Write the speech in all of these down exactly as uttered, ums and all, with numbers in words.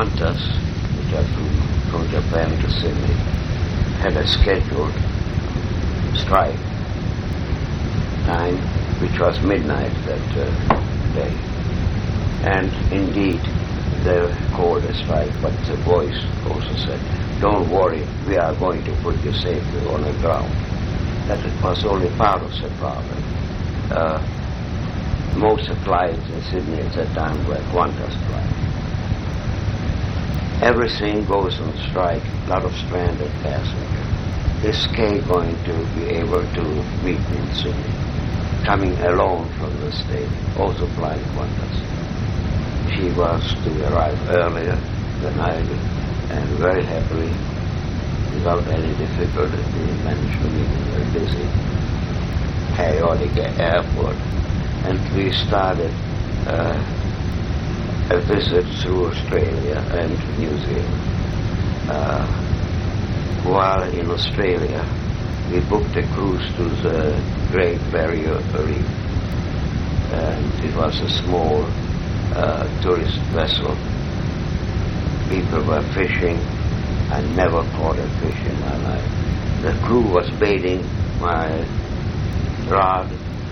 Qantas, which I flew from Japan to Sydney, had a scheduled strike time, which was midnight that uh, day. And indeed, they called a strike, but the voice also said, "Don't worry, we are going to put you safely on the ground." That was only part of the problem. Uh, most of the flights in Sydney at that time were Qantas flights. Everything goes on strike, a lot of stranded passengers. Is Kay going to be able to meet me in Sydney? Coming alone from the state, also flying Qantas. She was to arrive earlier than I did, and very happily, without any difficulty, we managed to meet in a very busy, chaotic airport. And we started uh, a visit through Australia and New Zealand. Uh, while in Australia, we booked a cruise to the Great Barrier Reef. And it was a small uh, tourist vessel. People were fishing. I never caught a fish in my life. The crew was baiting my rod.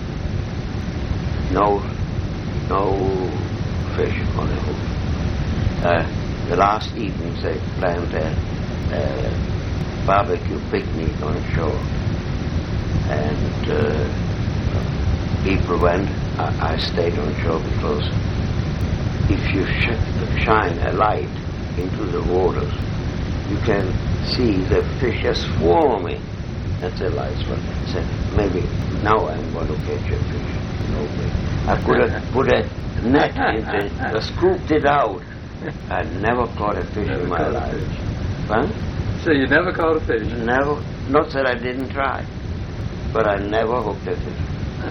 No, no fish on the hook. Uh, the last evening they planned a, a barbecue picnic on shore. And uh, people went. I, I stayed on shore because if you sh- shine a light into the waters, you can see the fish are swarming at the lights. But I said, maybe now I'm going to catch a fish. No way. I could have put a net into it, uh, scooped it out. I never caught a fish never in my life. Huh? So you never caught a fish? Never. Not that I didn't try, but I never hooked a fish.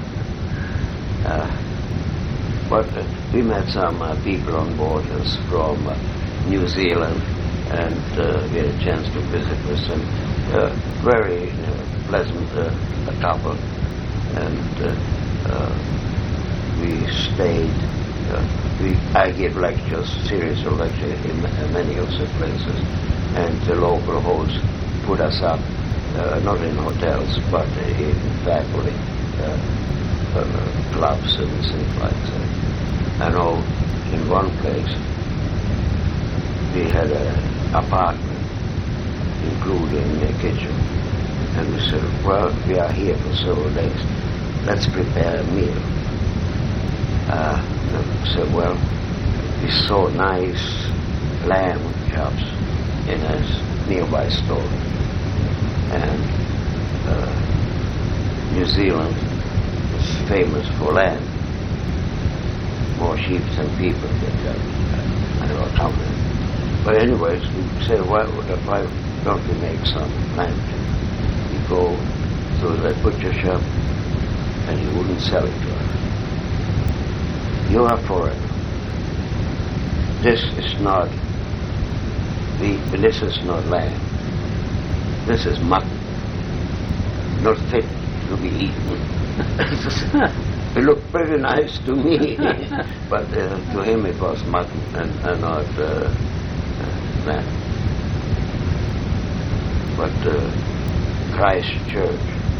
uh, but uh, we met some uh, people on board us from uh, New Zealand, and uh, we had a chance to visit with them. Uh, very uh, pleasant uh, couple, and uh, uh, we stayed. Uh, we I give lectures, series of lectures in many of the places, and the local hosts put us up, uh, not in hotels, but in faculty uh, uh, clubs and things like that. I know in one place we had an apartment, including a kitchen, and we said, well, we are here for several days, let's prepare a meal. Uh, so, well, we saw nice lamb chops in a nearby store. And uh, New Zealand is famous for lamb. More sheep than people that I don't know. But anyways, we said, well, why don't we make some lamb chops? We go to the butcher shop, and he wouldn't sell it to us. You are foreign. This is not the. This is not lamb. This is mutton, not fit to be eaten. It looked pretty nice to me, but uh, to him it was mutton and, and not uh, uh, lamb. But uh, Christ Church,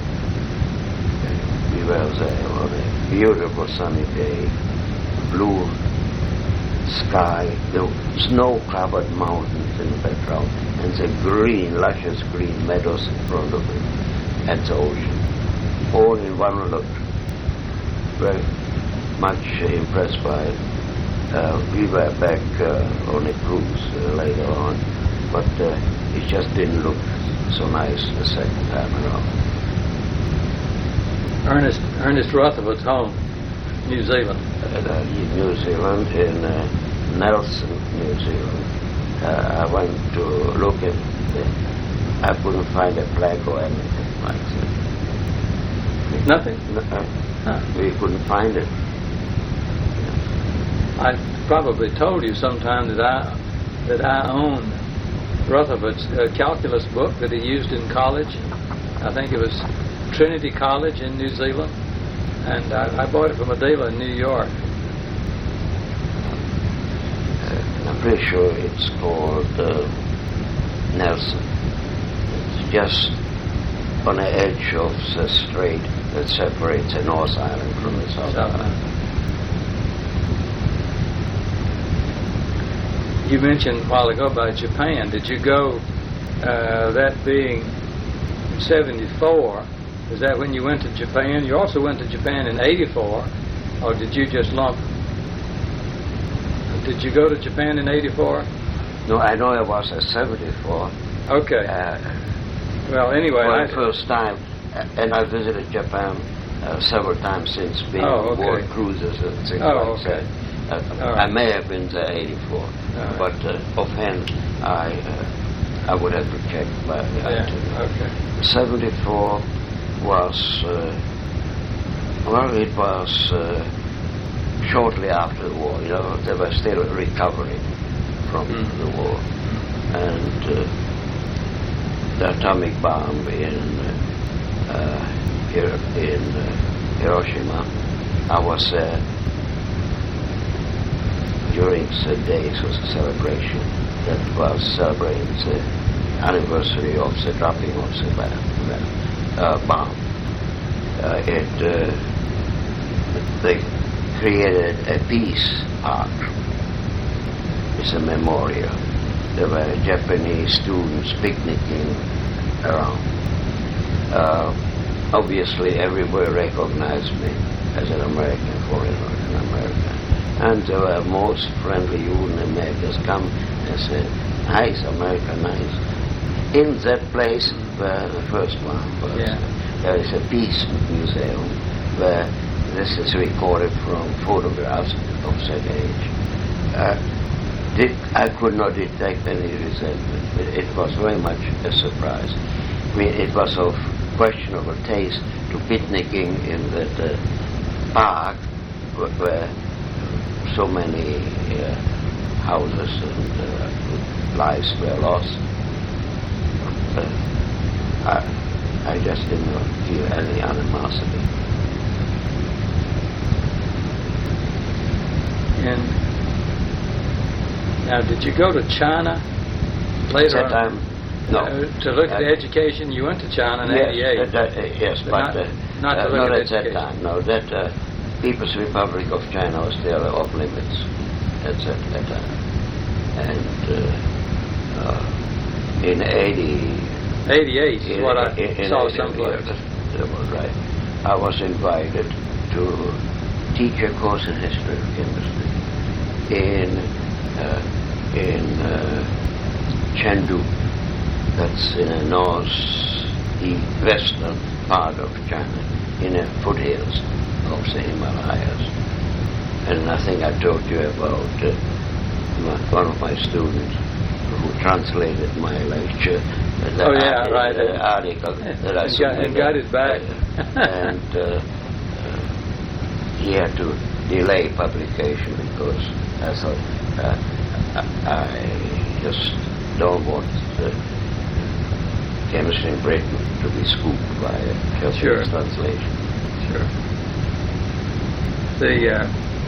we were there on a beautiful sunny day. Blue sky, the snow-covered mountains in the background, and the green, luscious green meadows in front of it, and the ocean, all in one look. Very much impressed by it. Uh, we were back uh, on a cruise uh, later on, but uh, it just didn't look so nice the second time around. Ernest, Ernest Rutherford's home, New Zealand. Uh, New Zealand, in uh, Nelson, New Zealand. Uh, I went to look at it. I couldn't find a flag or anything like that. Nothing? No, uh, huh. We couldn't find it. I probably told you sometime that I that I own Rutherford's uh, calculus book that he used in college. I think it was Trinity College in New Zealand. And I, I bought it from a dealer in New York. Uh, pretty sure it's called uh, Nelson. It's just on the edge of the strait that separates the North Island from the South Island. You mentioned a while ago about Japan. Did you go, uh, that being seventy-four, is that when you went to Japan? You also went to Japan in eighty-four, or did you just lump? Did you go to Japan in eighty-four? No, I know it was at seventy-four. Okay. Uh, well, anyway. For I, the first time, uh, and I visited Japan uh, several times since being oh, on okay. board cruises and things oh, like okay. that. Uh, right. I may have been there eighty-four, right. but uh, offhand, I uh, I would have to check. But yeah. Okay. seventy-four was uh, well, it was uh, shortly after the war. You know, they were still recovering from mm. the war, and uh, the atomic bomb in uh, here in uh, Hiroshima. I was there during the days of the celebration that was celebrating the anniversary of the dropping of the uh, bomb. Uh, it uh, they created a peace park. It's a memorial. There were Japanese students picnicking around. Uh, obviously, everywhere recognized me as an American foreigner, an American. And there were most friendly Union Americans come and said, nice, America, nice. In that place where the first one was, yeah. there is a peace museum where this is recorded from photographs of that age. Uh, did, I could not detect any resentment. It, it was very much a surprise. I mean, it was of questionable taste to picnicking in that uh, park where, where so many uh, houses and uh, lives were lost. Uh, I, I just did not feel any animosity. And now, did you go to China later That on? time, no. Uh, to look at the Uh, education, you went to China in yes, eighty-eight. uh, that, uh, yes, But but, not- uh, not to uh, look not at at that education. time. No, that uh, People's Republic of China was still off limits at that, that time. And uh, uh, in eighty, eighty-eight is in, what I in, in saw eighty, someplace. yes, that was right. I was invited to teach a course in history of chemistry in uh, in uh, Chengdu. That's in the north-western part of China, in the foothills of the Himalayas. And I think I told you about uh, my, one of my students who translated my lecture. Uh, the Oh, yeah, article, right. The article that I And got- and got it back. and uh, uh, he had to delay publication because I thought uh, I, I just don't want the chemistry in Britain to be scooped by a Japanese Sure. translation. Sure. The, uh,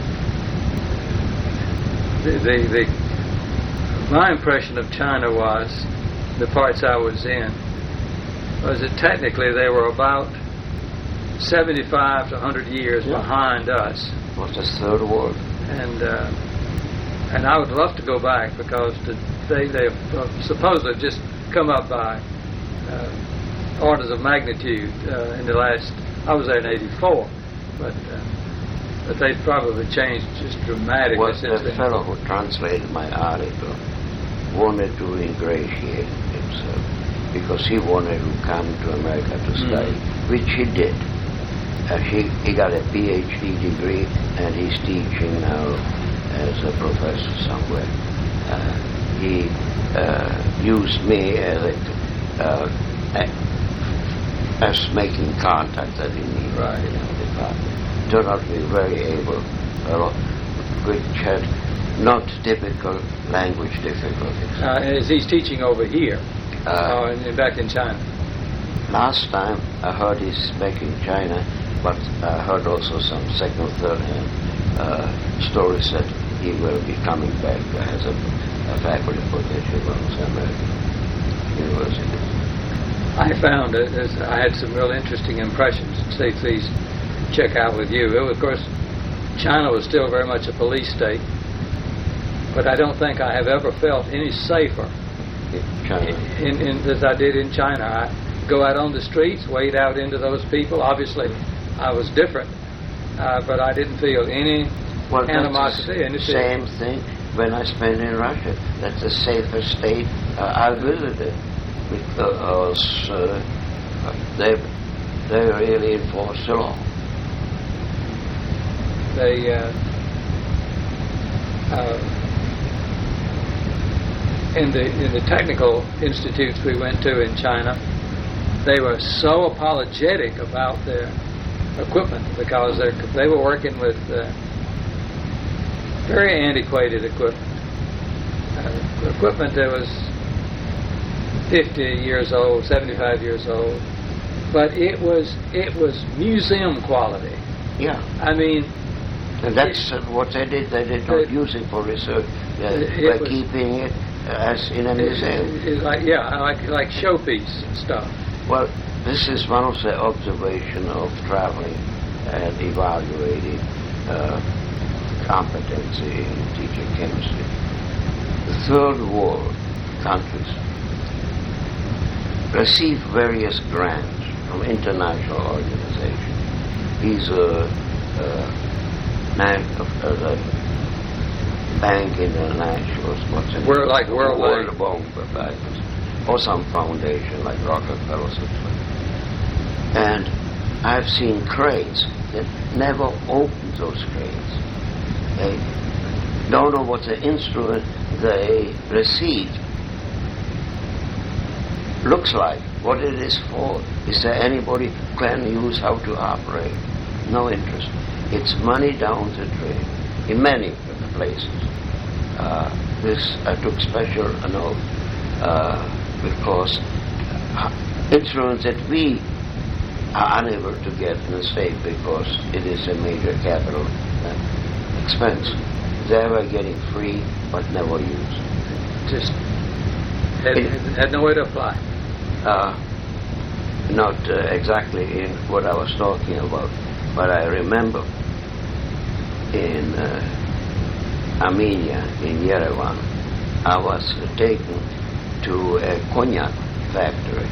the, the, the, my impression of China was, the parts I was in, was that technically they were about seventy-five to one hundred years Yeah. behind us. What's the third world? And uh, and I would love to go back because to, they they uh, supposedly have just come up by uh, orders of magnitude uh, in the last. I was there in eighty-four, but uh, but they've probably changed just dramatically Well, since the then. fellow who translated my article wanted to ingratiate himself because he wanted to come to America to study, Mm. which he did. Uh, he, he got a P H D degree and he's teaching now as a professor somewhere. Uh, he uh, used me as a, uh, a as making contact that he needed Right. in the department. Turned out to be very able fellow, which had not typical language difficulties. Uh, as he's teaching over here, Uh, uh, and back in China. Last time I heard he's back in China, but I heard also some second, third hand uh, stories that he will be coming back as a a faculty position on some American universities. I found it as I had some real interesting impressions. Say, please check out with you. It, of course, China was still very much a police state, but I don't think I have ever felt any safer China. In, in, as I did in China. I go out on the streets, wade out into those people. Obviously, I was different, uh, but I didn't feel any well, animosity. That's the same thing when I spent in Russia. That's the safest state uh, I visited, because uh, they they really enforce the law. They uh, uh, in the in the technical institutes we went to in China, they were so apologetic about their equipment because they they were working with uh, very antiquated equipment, uh, equipment that was fifty years old, seventy-five years old, but it was it was museum quality. Yeah, I mean, and that's it, what they did. They did not it, use it for research. They were keeping it as in a museum. It, it, like yeah, like like showpiece stuff. Well, this is one of the observations of traveling and evaluating uh, competency in teaching chemistry. The third world countries receive various grants from international organizations. These are uh, uh, the Bank International, what's it? We're like World, World Bank, or some foundation like Rockefeller. And I've seen crates that never opened those crates. They don't know what the instrument they received looks like, what it is for. Is there anybody who can use how to operate? No interest. It's money down the drain in many places. Uh, this I took special note uh, because instruments that we are unable to get in the state because it is a major capital uh, expense. They were getting free but never used. Just had, it, had no way to apply. Uh, not uh, exactly in what I was talking about, but I remember in uh, Armenia, in Yerevan, I was taken to a cognac factory.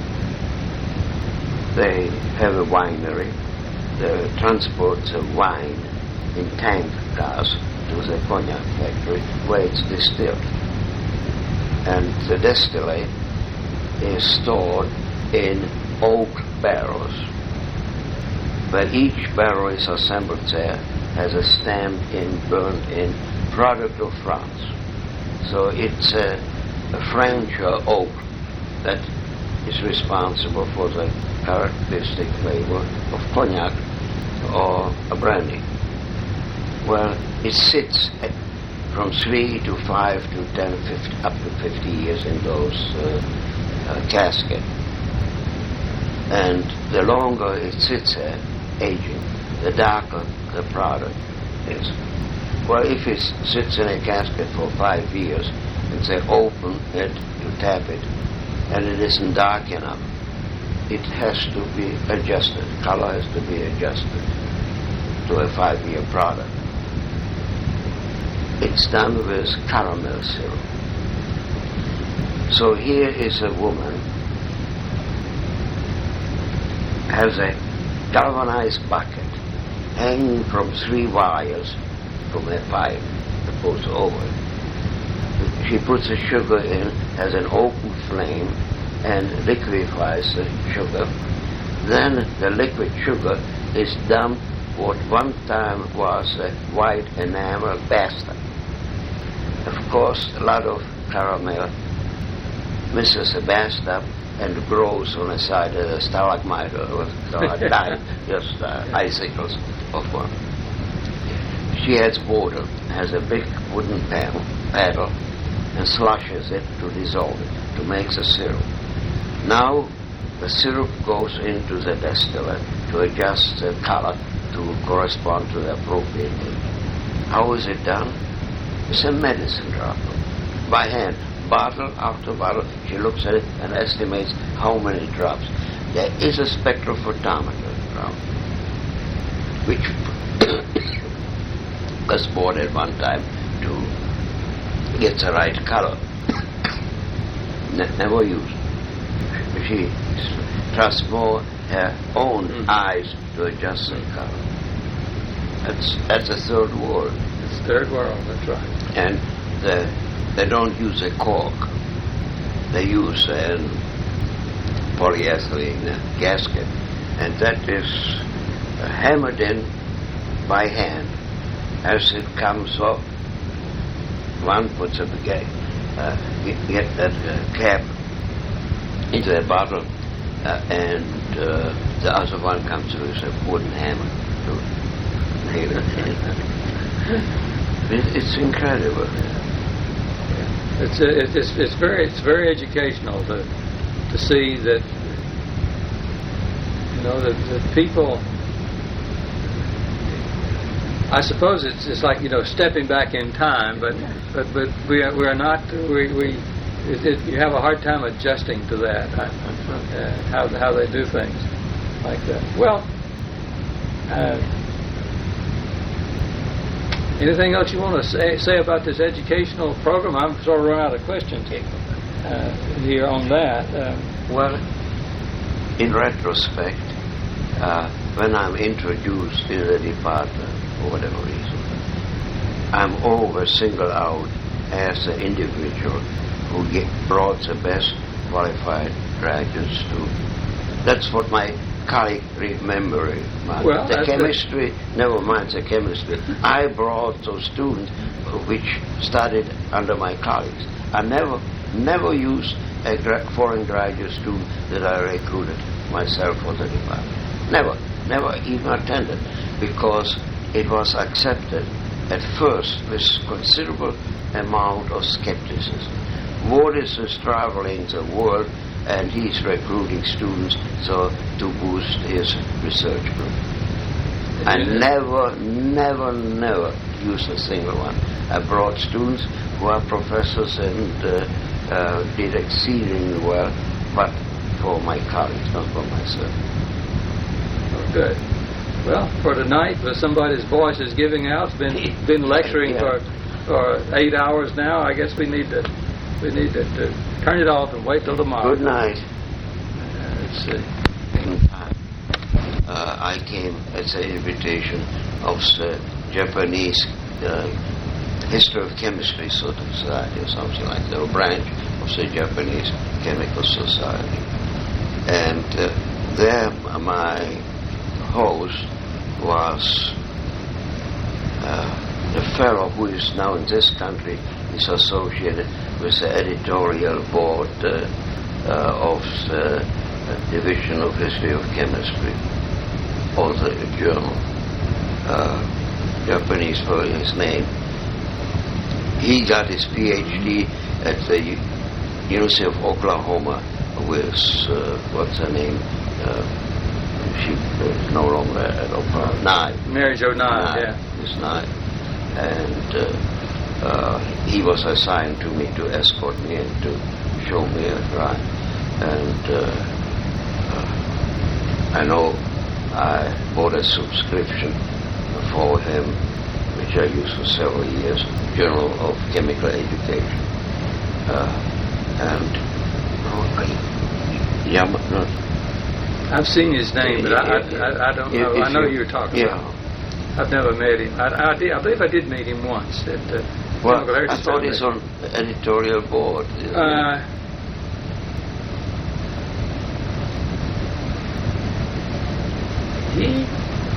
They have a winery. They transport the wine in tank cars to the cognac factory where it's distilled. And the distillate is stored in oak barrels, but each barrel is assembled there as a stamped in, burnt in product of France. So it's a, a French uh, oak that is responsible for the characteristic flavor of cognac or a brandy. Well, it sits at from three to five to ten, fifty, up to fifty years in those uh, uh, caskets. And the longer it sits there, aging, the darker the product is. Well, if it sits in a casket for five years and say open it, you tap it, and it isn't dark enough, it has to be adjusted. Color has to be adjusted to a five-year product. It's done with caramel syrup. So here is a woman, has a galvanized bucket hanging from three wires from a pipe that goes over it. She puts the sugar in as an open flame and liquefies the sugar. Then the liquid sugar is dumped what one time was a white enamel bathtub. Of course, a lot of caramel misses the bathtub and grows on the side of the stalagmite or stalagmite, just uh, icicles of one. She has water, has a big wooden paddle, paddle, and slushes it to dissolve it, to make the syrup. Now the syrup goes into the distiller to adjust the color to correspond to the appropriate age. How is it done? It's a medicine dropper. by hand, bottle after bottle. She looks at it and estimates how many drops. There is a spectrophotometer around, which was bought at one time to get the right color. Ne- never used. She trusts more her own mm. eyes to adjust the color. That's that's a third world. It's third world, that's right. And the, they don't use a cork. They use a polyethylene gasket, and that is uh, hammered in by hand. As it comes up, one puts a get, uh, get, get that uh, cap into the bottle, uh, and uh, the other one comes with a wooden hammer to nail it in. It, it's incredible. It's, uh, it's it's very it's very educational to to see that, you know, that, that people. I suppose it's it's like, you know, stepping back in time, but but but we are we are not we we it, it, you have a hard time adjusting to that, uh, how how they do things like that. Well, uh, anything else you want to say say about this educational program? I'm sort of run out of questions uh, here on that. Uh, well, in retrospect, uh, when I'm introduced in the department, for whatever reason, I'm always singled out as the individual who get, brought the best qualified graduate student. That's what my colleague remember. Well, the chemistry, the never mind the chemistry. I brought those students which studied under my colleagues. I never, never used a gra- foreign graduate student that I recruited myself for the department. Never, never even attended, because it was accepted at first with considerable amount of skepticism. Wardis is traveling the world and he's recruiting students so to boost his research group. I never, never, never used a single one. I brought students who are professors and uh, uh, did exceedingly well, but for my colleagues, not for myself. Oh, good. Well, for tonight, uh, somebody's voice is giving out. It's been been lecturing yeah. for for eight hours now. I guess we need to we need to, to turn it off and wait till tomorrow. Good night. Uh, let's see. Uh, I came at the invitation of the Japanese uh, History of Chemistry Society or something like that, or branch of the Japanese Chemical Society, and uh, there my host was uh, the fellow who is now in this country is associated with the editorial board uh, uh, of the uh, Division of History of Chemistry, or the journal, uh, Japanese for his name. He got his P H D at the U- University of Oklahoma with, uh, what's her name, uh, she is no longer at Oklahoma. Nye. Mary Jo Nye, yeah. Miss Nye. And uh, uh, he was assigned to me to escort me and to show me a drive. And uh, uh, I know I bought a subscription for him, which I used for several years, Journal of Chemical Education. Uh, and, oh, I, yeah, no, I've seen his name, but I, I, I don't know. I know who you're talking yeah. about. I've never met him. I, I, did, I believe I did meet him once. At, uh, well, I thought he's on the editorial board. Uh, he,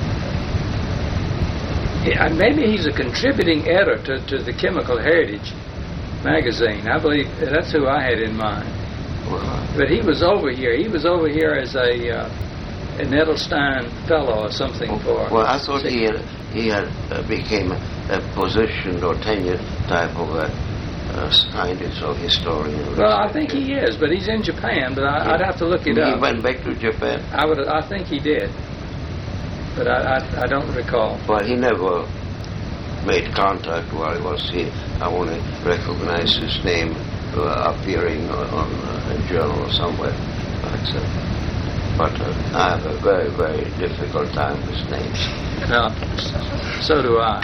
yeah, maybe he's a contributing editor to, to the Chemical Heritage magazine. I believe that's who I had in mind. But he was over here. He was over here as a uh, an Edelstein fellow or something for. Well, I thought he had he had uh, became a, a positioned or tenured type of a uh, scientist or historian. Well, I think he is, but he's in Japan. But I, yeah. I'd have to look it he up. He went back to Japan. I would. I think he did, but I I, I don't recall. Well, he never made contact while I was here. I only recognized his name uh, appearing on, on a journal or somewhere. Like so. But uh, I have a very, very difficult time with names. No, so do I.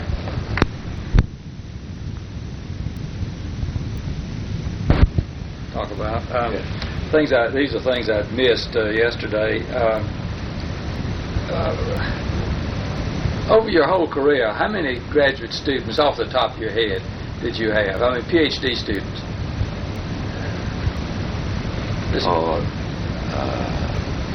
Talk about um, yeah. things. I, these are things I missed uh, yesterday. Uh, uh, over your whole career, how many graduate students, off the top of your head, did you have? I mean, PhD students. This or uh,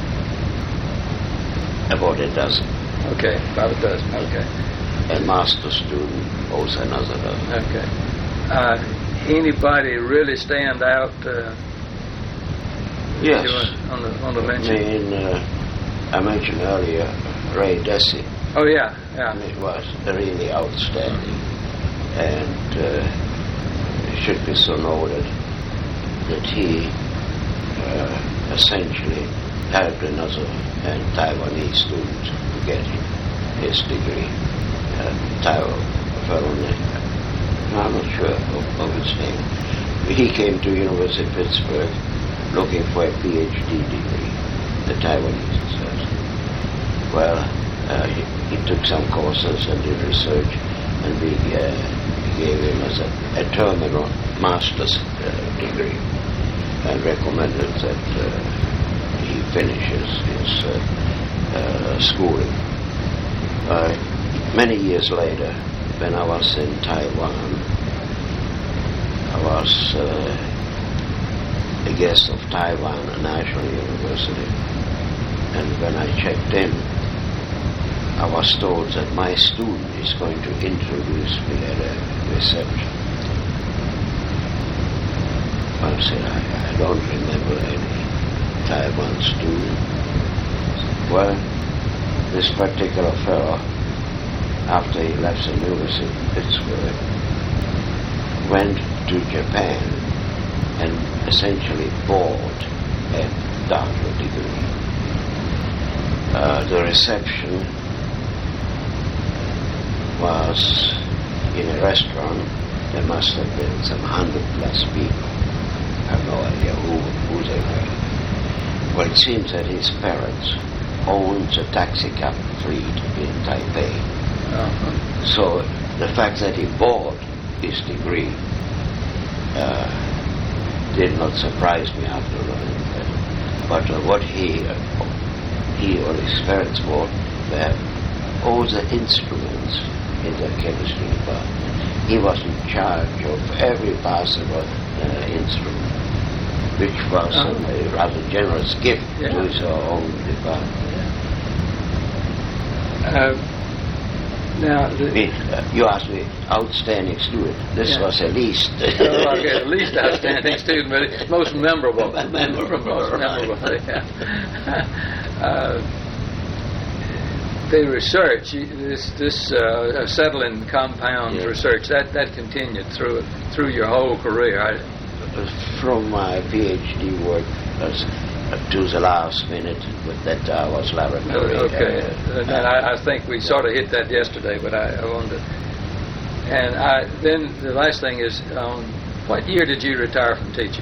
about a dozen. Okay, about a dozen. Okay. A master student, also another dozen. Okay. Uh, anybody really stand out? Uh, yes. On the on the I mention. mean, uh, I mentioned earlier Ray Dessy. Oh yeah, yeah. It was really outstanding, and uh, it should be so noted that he uh, essentially helped another and Taiwanese student to get his degree. Uh, Taiwo, a fellow named, I'm not sure of, of his name. He came to University of Pittsburgh looking for a PhD degree, the Taiwanese says. Well, uh, he, he took some courses and did research, and we uh, gave him as a, a terminal master's uh, degree, and recommended that uh, he finishes his uh, uh, schooling. Uh, many years later, when I was in Taiwan, I was uh, a guest of Taiwan National University, and when I checked in, I was told that my student is going to introduce me at a reception. I said, I, I don't remember any Taiwan student. Well, this particular fellow, after he left the University of Pittsburgh, went to Japan and essentially bought a doctorate degree. Uh, the reception was in a restaurant. There must have been some hundred plus people. I have no idea who, who they were. Well, it seems that his parents owned a taxi cab fleet in Taipei. Uh-huh. So the fact that he bought his degree uh, did not surprise me after learning that. But uh, what he, uh, he or his parents bought were all the instruments in the chemistry department. He was in charge of every possible uh, instrument, which was uh-huh. a rather generous gift yeah. to his own department. Uh, now, the, We, uh, you asked me, outstanding student. This Yeah. was at least... uh, okay, at least outstanding student, but it's most memorable. Memorable, most right. memorable, yeah. uh, the research, you- this, this uh, acetylene compound Yeah. research, that, that continued through through your whole career. I, From my PhD work as, uh, to the last minute, with that I was laboratory. Okay, uh, and I, I think we sort of hit that yesterday, but I, I wanted to. And I, then the last thing is, um, what year did you retire from teaching?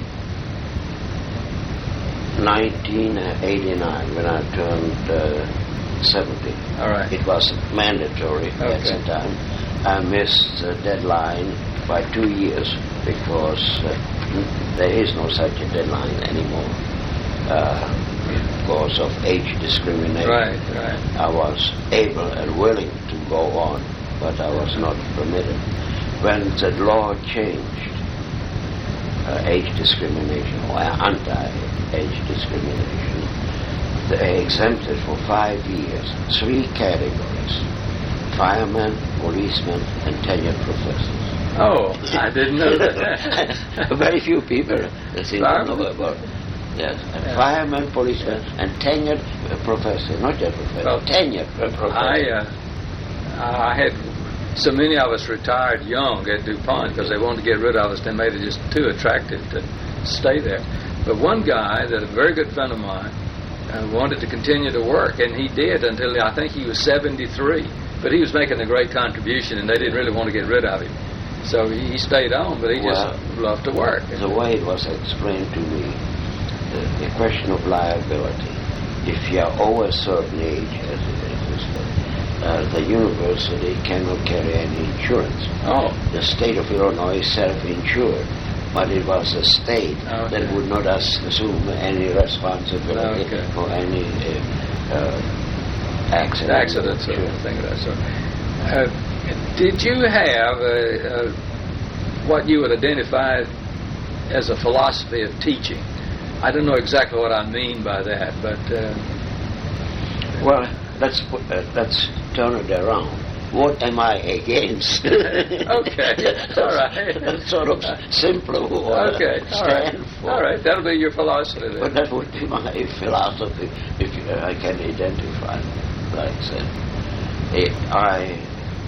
nineteen eighty-nine, when I turned uh, seventy. All right. It was mandatory at Okay. the time. I missed the deadline by two years because uh, there is no such a deadline anymore uh, because of age discrimination. Right, right. I was able and willing to go on, but I was not permitted. When the law changed, uh, age discrimination or anti-age discrimination, they exempted for five years three categories: firemen, policemen, and tenured professors. Oh, I didn't know that. Very few people seem to know Firemen? about. Yes, Yeah. firemen, policemen, and tenured uh, professor, not just professor, Well, tenured professor. I, uh, I had so many of us retired young at DuPont because they wanted to get rid of us. They made it just too attractive to stay there. But one guy, that a very good friend of mine, uh, wanted to continue to work, and he did until I think he was seventy-three. but he was making a great contribution, and they didn't really want to get rid of him. So he, he stayed on, but he Well, just loved to work. The way it was explained to me, the, the question of liability, if you are over a certain age, as it is, uh, the university cannot carry any insurance. Oh. The state of Illinois is self-insured, but it was a state Okay. that would not as- assume any responsibility Okay. for any uh, uh, accident. Accidents or anything of that sort. Uh, did you have uh, uh, what you would identify as a philosophy of teaching? I don't know exactly what I mean by that, but uh, Well, let's put, uh, let's turn it around. What am I against? Okay, all right. That's sort of simpler what okay, I all right, stand for. all right. That'll be your philosophy then. But that would be my philosophy, if uh, I can identify, like I said. Eh, I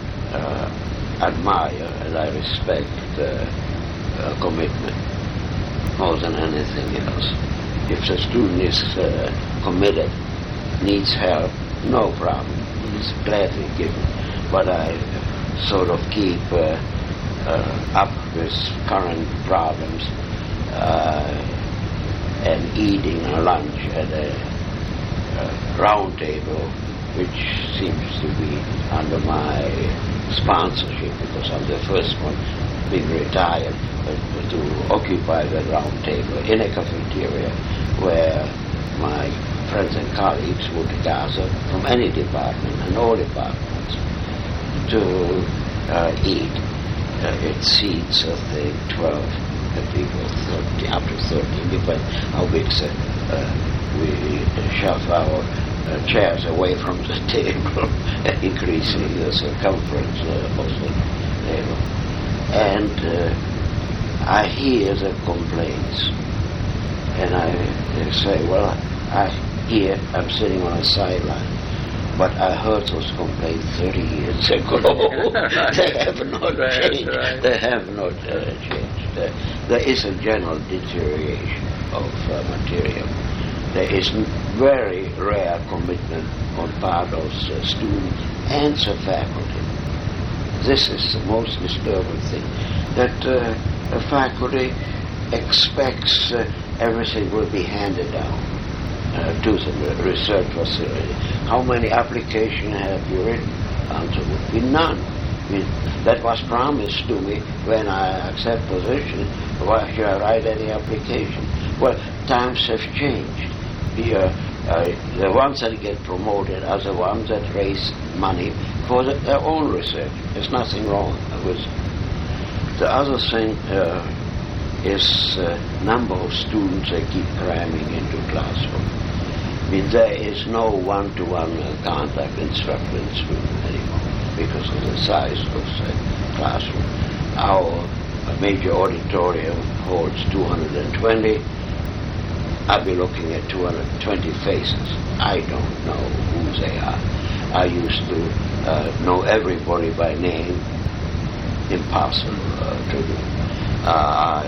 uh, admire and I respect uh, uh, commitment more than anything else. If the student is uh, committed, needs help, no problem. He's gladly given. But I sort of keep uh, uh, up with current problems uh, and eating a lunch at a, a round table, which seems to be under my sponsorship because I'm the first one being retired uh, to occupy the round table in a cafeteria where my friends and colleagues would gather from any department and all departments to uh, eat. Uh, it seats, I think, twelve people, thirty, up to thirteen, depending how big the, uh, we shove our uh, chairs away from the table, increasing the circumference uh, of the table. And uh, I hear the complaints, and I uh, say, well, I hear, I'm sitting on a sideline, but I heard those complaints thirty years ago. Right. They have not Right, changed. right. They have not uh, changed. Uh, there is a general deterioration of uh, material. There is n- very rare commitment on part of the students and the faculty. This is the most disturbing thing, that uh, a faculty expects uh, everything will be handed down uh, to the research facility. How many applications have you written? Answer would be none. I mean, that was promised to me when I accept position. Why should I write any application? Well, times have changed. Here, uh, the ones that get promoted are the ones that raise money for the, their own research. There's nothing wrong with it. The other thing uh, is uh, number of students that keep cramming into classroom. I mean, there is no one-to-one uh, contact instructor and student anymore because of the size of the classroom. Our uh, major auditorium holds two hundred twenty. I'll be looking at two hundred twenty faces. I don't know who they are. I used to uh, know everybody by name. Impossible uh, to do. Uh,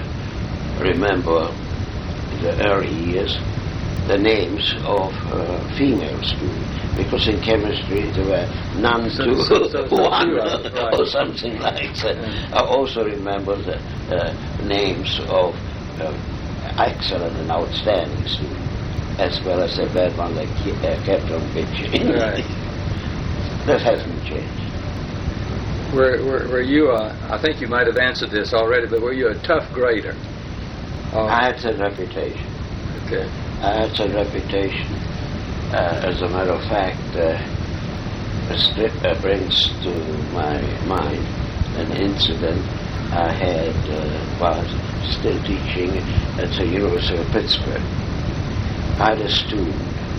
I remember in the early years the names of uh, female students, because in chemistry there were none So- to so- so- so one few of them, right. or something like that. Yeah. I also remember the uh, names of uh, excellent and outstanding students, as well as the bad one that ke- uh, kept on bitching. Right. That hasn't changed. Were, were, were you, uh, I think you might have answered this already, but were you a tough grader? Uh, I had a reputation. okay. I had a reputation. Uh, as a matter of fact, uh, it uh, brings to my mind an incident I had uh, while still teaching at the University of Pittsburgh. I had a student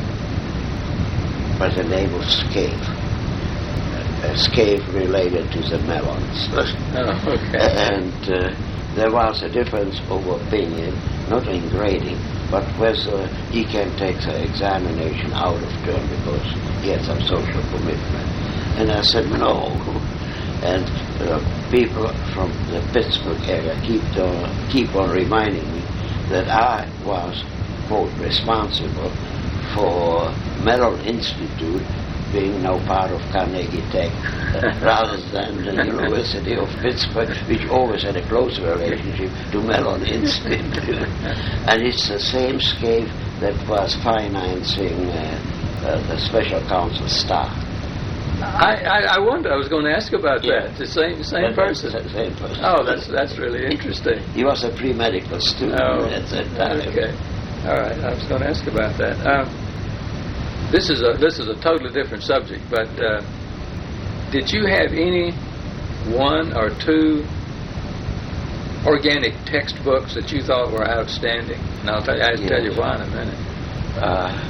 by the name of Scaife. Uh, Scaife related to the melons. Oh, okay. And uh, there was a difference of opinion, not in grading, but whether he can take the examination out of turn because he had some social commitment. And I said, no. And uh, people from the Pittsburgh area keep, uh, keep on reminding me that I was, quote, responsible for Mellon Institute being now part of Carnegie Tech, uh, rather than the University of Pittsburgh, which always had a closer relationship to Mellon Institute. And it's the same scale that was financing uh, uh, the special counsel staff. I, I, I wonder. I was going to ask about Yeah. that. The same same That- person. that's the same person. Oh, that's that's really interesting. He was a pre-medical student Oh, at that time. okay. All right. I was going to ask about that. Um, this is a this is a totally different subject. But uh, did you have any one or two organic textbooks that you thought were outstanding? And I'll tell you, I'll tell you Yes. why in a minute. Uh,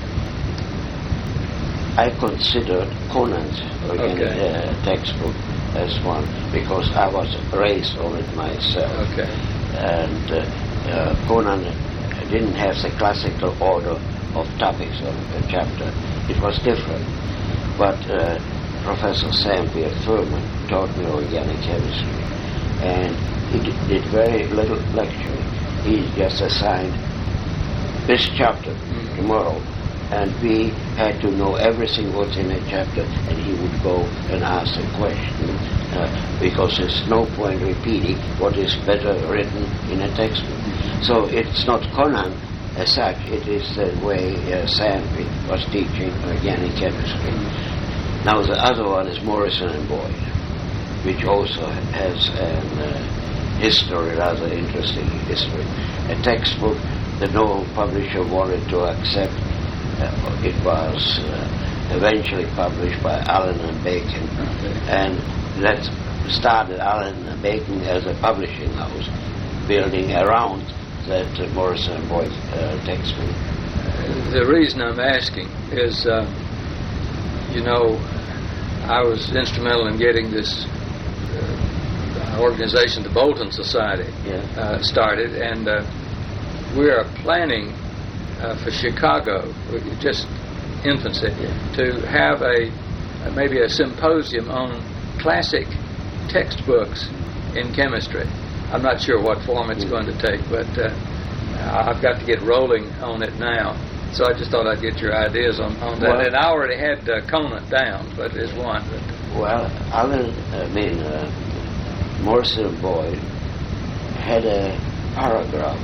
I considered Conan's organic Okay. uh, textbook as one because I was raised on it myself. Okay. And uh, uh, Conan didn't have the classical order of topics of a chapter. It was different. But uh, Professor Sam Pierre Furman taught me organic chemistry. And he d- did very little lecturing. He just assigned this chapter tomorrow. And we had to know everything what's in a chapter, and he would go and ask a question, uh, because there's no point repeating what is better written in a textbook. So it's not Conan as such, it is the way uh, Sandby was teaching organic chemistry. Now the other one is Morrison and Boyd, which also has an uh, history, rather interesting history. A textbook that no publisher wanted to accept. Uh, it was uh, eventually published by Allen and Bacon, Okay. and that started Allen and Bacon as a publishing house, building around that uh, Morrison and Boyd uh, textbook. The reason I'm asking is, uh, you know, I was instrumental in getting this uh, organization, the Bolton Society, Yeah. uh, started, and uh, we are planning uh, for Chicago, just infancy, Yeah. to have a uh, maybe a symposium on classic textbooks in chemistry. I'm not sure what form it's going to take, but uh, I've got to get rolling on it now. So I just thought I'd get your ideas on, on that. Well- and I already had uh, Conant down, but there's one. But Well, Allen, I mean, uh, Morrison and Boyd had a paragraph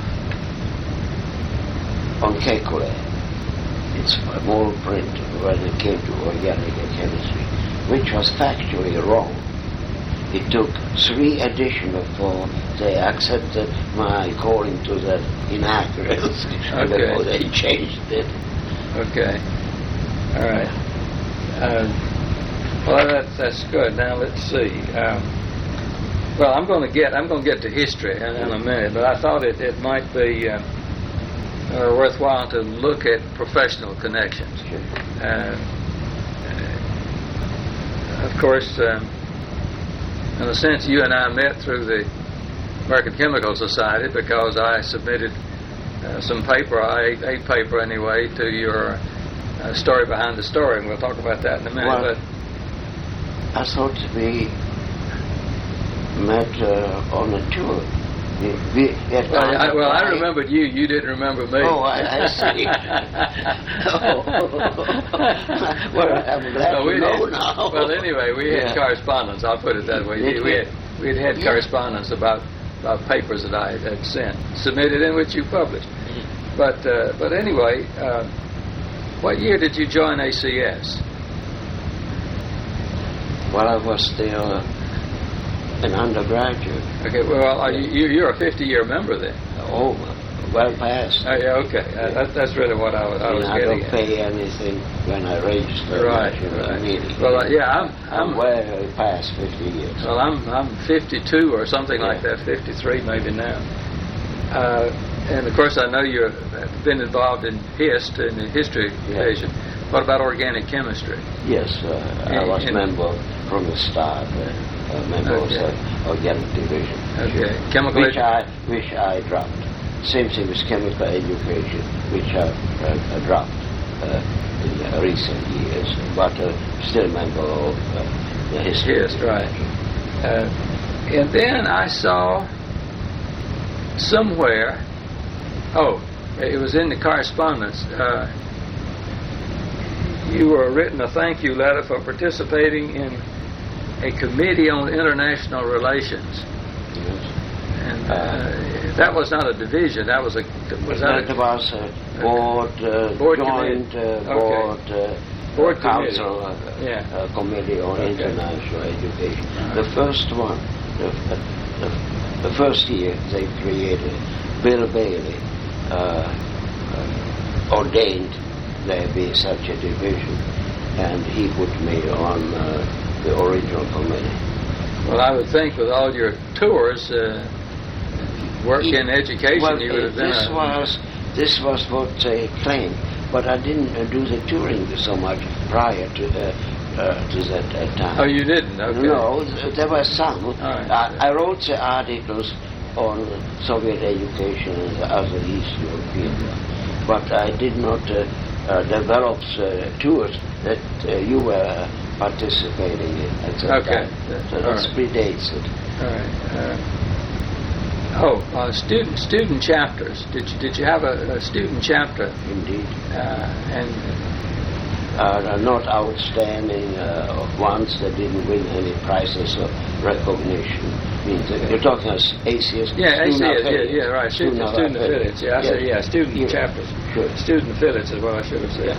on Kekulé. It's a small print when it came to organic chemistry, which was factually wrong. It took three editions before they accepted my calling to that inaccuracy, and Okay. before they changed it. Okay. All right. Uh, well, that's that's good. Now let's see. Um, well, I'm going to get I'm going to get to history in, in a minute, but I thought it, it might be uh, uh, worthwhile to look at professional connections. Uh, uh, of course, um, in a sense, you and I met through the American Chemical Society because I submitted uh, some paper, a, a paper anyway, to your uh, story behind the story, and we'll talk about that in a minute. Well, but I thought we met uh, on a tour. We, we had well, I, contact well, I by- remembered you. You didn't remember me. Oh, I, I see. Oh. Well, I'm glad Well, to we'd know had- now. Well, anyway, we had Yeah. correspondence. I'll put it that way. Did we we? had we had, had Yeah. correspondence about about papers that I had sent, submitted, in which you published. But uh, but anyway, uh, what year did you join A C S? Well, I was still uh, an undergraduate. Okay, well, are you, you're a fifty-year member then. Oh, well past. Oh, yeah, okay. Uh, that, that's really what I was, I was And I getting don't at. pay anything when I register. Right, national right. meeting. Well, uh, yeah, I'm, I'm I'm way past fifty years. Well, I'm I'm fifty-two or something like Yeah. that, fifty-three maybe now. Uh, and of course, I know you've been involved in HIST, in the history Yeah. division. What about organic chemistry? Yes, uh, I In- was in- member from the start, uh, a member Okay. of the organic division. Okay, chemical Which edu- I, which I dropped. Same thing with chemical education, which I, uh, I dropped uh, in uh, recent years, but uh, still member of uh, the history. HIST, right. Uh, and then I saw somewhere, oh, it was in the correspondence. Uh, you were written a thank you letter for participating in a committee on international relations. Yes. And uh, that was not a division. That was a was that, that a, was a board, uh, board joint uh, okay. board, uh, board uh, council uh, yeah. uh, committee on okay. international education. Right. The first one, the, the, the first year they created, Bill Bailey uh, uh, ordained there be such a division, and he put me on uh, the original committee. Well, I would think with all your tours, uh, work It, in education, well, you would have been this a... was this was what they claimed, but I didn't uh, do the touring so much prior to uh, uh, to that uh, time. Oh, you didn't? Okay. No, th- there were some. right. I, I wrote the articles on Soviet education and the other East European, but I did not uh, uh, develop the tours that uh, you were participating in at that Okay. time. So All that right. predates it. All right. Uh, oh, uh, student student chapters. Did you did you have a, a student chapter? Indeed. Uh, and Uh, not outstanding uh, ones that didn't win any prizes or recognition. Means that you're talking as A C S. yeah, A C S, yeah, affiliates. yeah, right. Student, student affiliates. Yeah, I said yeah, student Yeah. chapters. Sure. Student affiliates is what I should have said.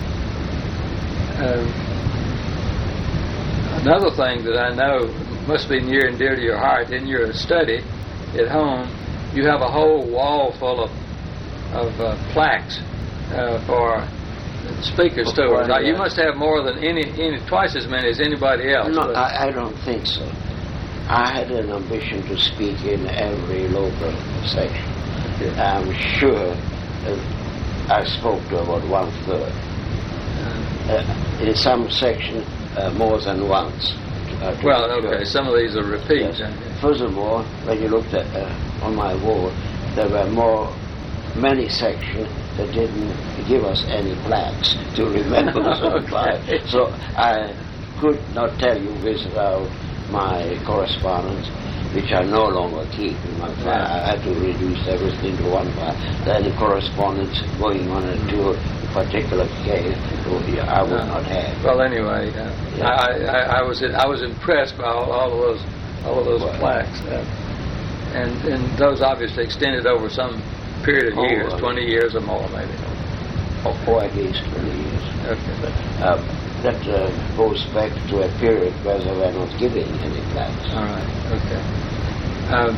Um, another thing that I know must be near and dear to your heart in your study at home, you have a whole wall full of of uh, plaques uh, for speakers For tours. Now, yeah. you must have more than any, any twice as many as anybody else. No, but- I, I don't think so. I had an ambition to speak in every local section. Okay. I'm sure uh, I spoke to about one third. Uh, in some section, uh, more than once. Uh, to well, be sure. okay, some of these are repeats. Yes. Furthermore, when you looked at uh, on my wall, there were more many sections that didn't give us any plaques to remember the Okay. So I could not tell you without my correspondence, which I no longer keep in my file. Yeah. I had to reduce everything to one file. Then the correspondence going on a tour, particular case, I would Uh, not have. Well, anyway, uh, Yeah. I, I, I was I was impressed by all, all of those all of those Well. plaques, uh, and and those obviously extended over some period of Oh, years, uh, twenty years or more, maybe. Or, or at least twenty years. Okay. Uh, that uh, goes back to a period where they were not giving any plaques. All right. Okay. Um,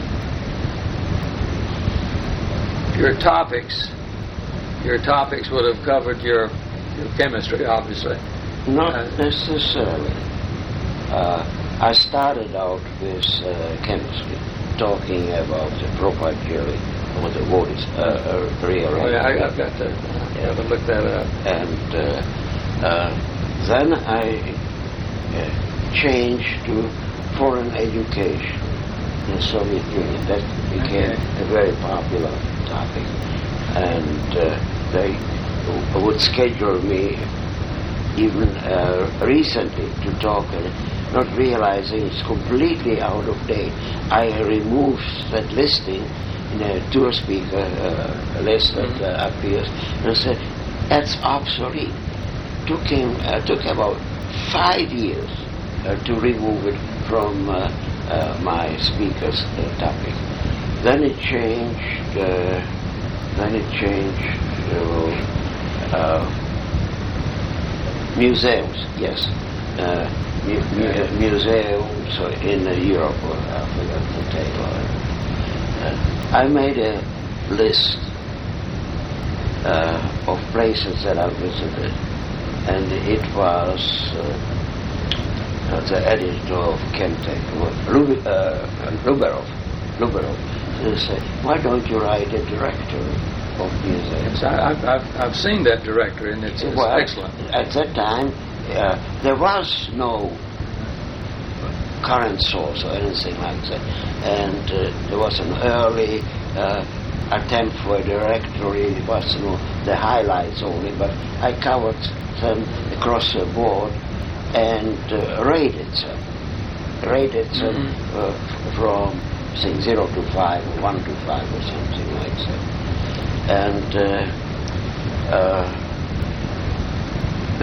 your topics, your topics would have covered your, your chemistry, obviously. Not Uh, necessarily. Uh, I started out with uh, chemistry, talking about the proper jelly, or the what is uh, uh, real. Oh, yeah, I, I've got to have to look that up. And uh, uh, then I uh, changed to foreign education in the Soviet Union. That became Okay. a very popular topic. And uh, they would schedule me even uh, recently to talk, uh, not realizing it's completely out of date. I removed that listing in a tour speaker uh, list that uh, appears, and I said, that's obsolete. Took him, uh, took about five years uh, to remove it from uh, uh, my speaker's uh, topic. Then it changed, uh, then it changed to uh, museums, yes. Uh, mu- mu- museums in uh, Europe, or I forgot the title. Uh, I made a list uh, of places that I visited, and it was uh, uh, the editor of Chemtech, Lub- uh, Luberov. Luberov. They said, why don't you write a directory of museums? Yes, I, I've, I've, I've seen that directory, and it's, it's Well, excellent. At that time, uh, there was no current source or anything like that. And uh, there was an early uh, attempt for a directory. It was, you know, the highlights only, but I covered them across the board and uh, rated them. Rated them Mhm. uh, from, say, zero to five, or one to five, or something like that. And uh, uh,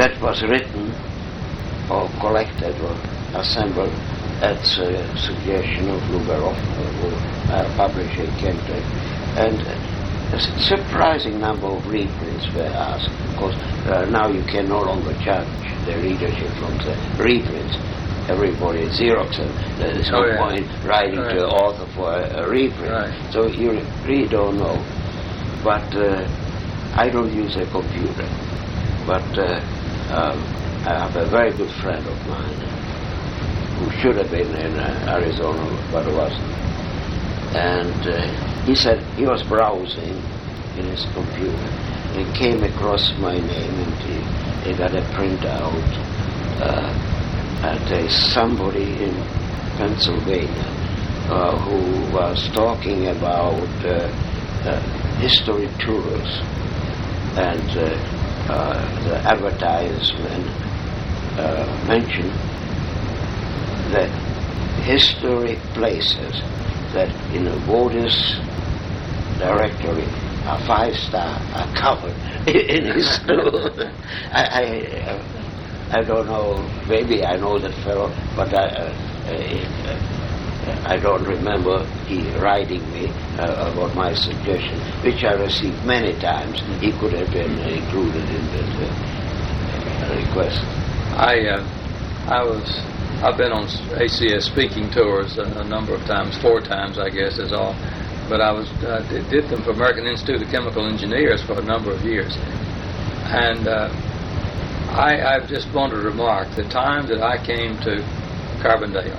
that was written or collected or assembled at the suggestion of Luberoff, who uh, published in Chemtech, and a surprising number of reprints were asked. Of course, uh, now you can no longer judge the readership from the reprints. Everybody Xerox, and there is no oh, yeah. point writing right. to the author for a, a reprint. Right. So you really don't know. But uh, I don't use a computer. But uh, um, I have a very good friend of mine who should have been in uh, Arizona, but wasn't. And uh, he said he was browsing in his computer and came across my name, and he, he got a printout. Uh, and there's somebody in Pennsylvania uh, who was talking about uh, uh, history tours, and uh, uh, the advertisement uh, mentioned that historic places that in the Voters directory are five star are covered in his tour. I, I, I don't know, maybe I know that fellow, but I, uh, uh, I don't remember he writing me uh, about my suggestion, which I received many times. He could have been included in that uh, request. I, uh, I was, I've been on A C S speaking tours a, a number of times, four times I guess is all, but I was uh, did, did them for American Institute of Chemical Engineers for a number of years, and uh, I, I've just wanted to remark the time that I came to Carbondale,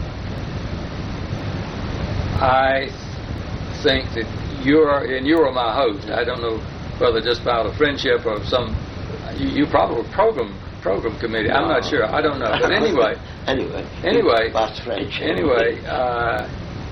I think that you're, and you were my host, I don't know whether just about a friendship or some, you, you probably program program committee, no. I'm not sure, I don't know, but anyway, anyway, anyway, friendship. anyway, uh,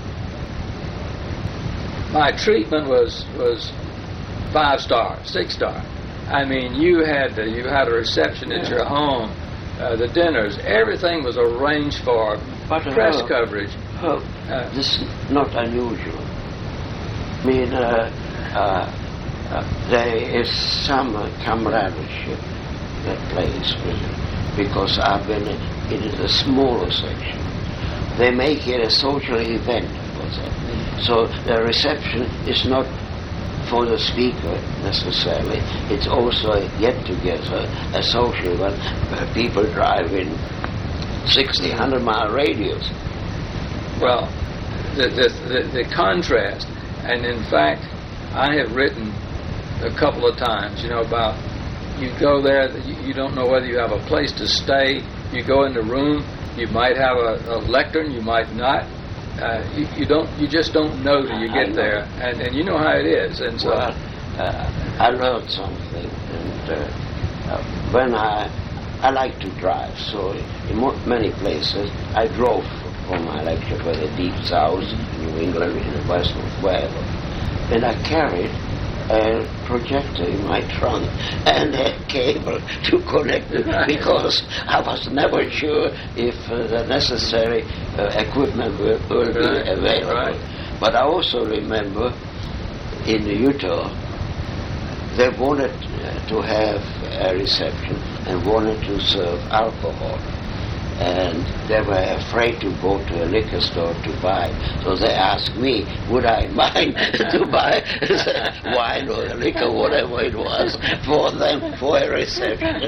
my treatment was was five star, six star. I mean, you had uh, you had a reception at yeah. your home, uh, the dinners, everything was arranged for, but, press uh, coverage. Uh, uh, this is not unusual. I mean, uh, uh, uh, there is some uh, camaraderie that plays with it, because I've been in a smaller section. They make it a social event for them. Mm-hmm. So the reception is not for the speaker necessarily, it's also a get-together, a social one, where people drive in sixty, one hundred mile radius. Well, the, the, the, the contrast, and in fact, I have written a couple of times, you know, about you go there, you, you don't know whether you have a place to stay, you go in the room, you might have a, a lectern, you might not. Uh, you, you don't. You just don't know till you get there, and, and you know how it is. And so, well, uh, I learned something, and uh, uh, when I I like to drive, so in mo- many places I drove for my lecture for the Deep South, New England, in the West of Wales, and I carried a projector in my trunk and a cable to connect it, because I was never sure if uh, the necessary uh, equipment will, will right. be available. Right. But I also remember in Utah they wanted uh, to have a reception and wanted to serve alcohol, and they were afraid to go to a liquor store to buy. So they asked me, would I mind to buy wine or liquor, whatever it was, for them for a reception.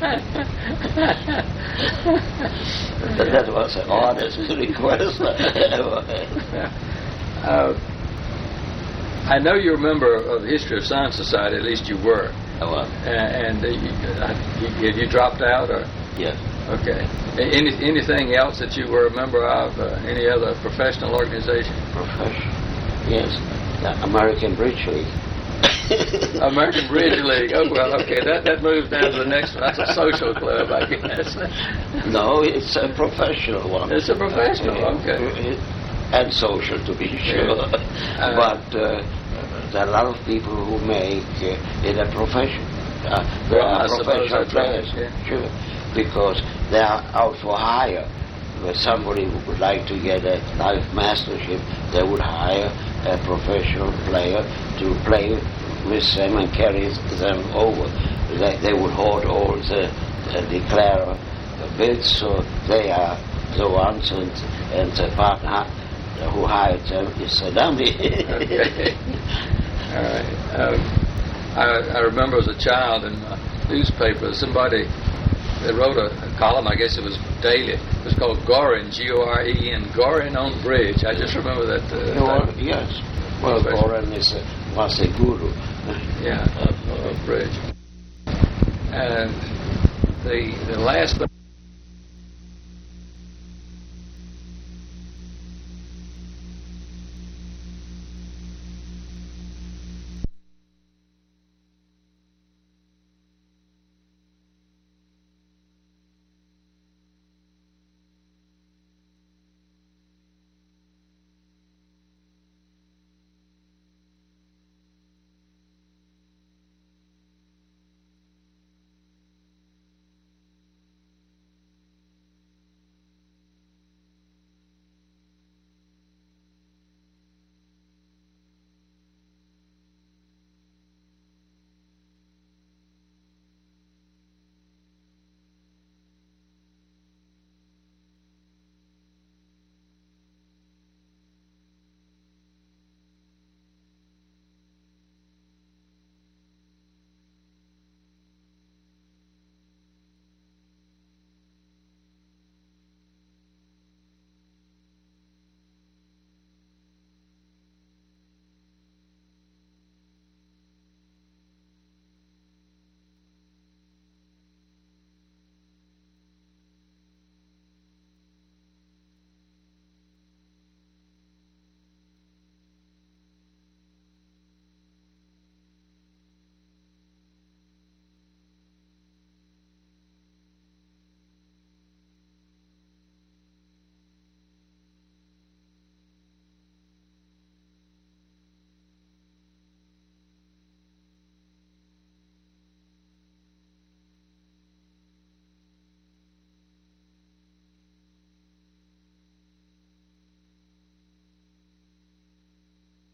That was an honest request I ever had. Uh, I know you're a member of the History of Science Society, at least you were. I was. And, and uh, you, uh, you, have you dropped out, or? Yes. Okay. Any, anything else that you were a member of? Uh, any other professional organization? Professional. Yes. The American Bridge League. American Bridge League. Oh, well, okay. That that moves down to the next one. That's a social club, I guess. No, it's a professional one. It's a professional, uh, okay. And social, to be sure. Uh, but uh, there are a lot of people who make uh, it a profession. Uh, they well, are I professional players, right, yeah. sure, because they are out for hire. Where somebody who would like to get a life mastership, they would hire a professional player to play with them and carry them over. They, they would hoard all the, uh, declare a bid, so they are the ones, and, and the partner who hired them is a dummy. Okay. All right. Um, I, I remember as a child in my newspaper, somebody they wrote a, a column, I guess it was daily. It was called Gorin, G O R E N, Gorin on Bridge. I just remember that. Uh, no, that yes. Well, Gorin is a, was a guru. Yeah, of, of Bridge. And the the last.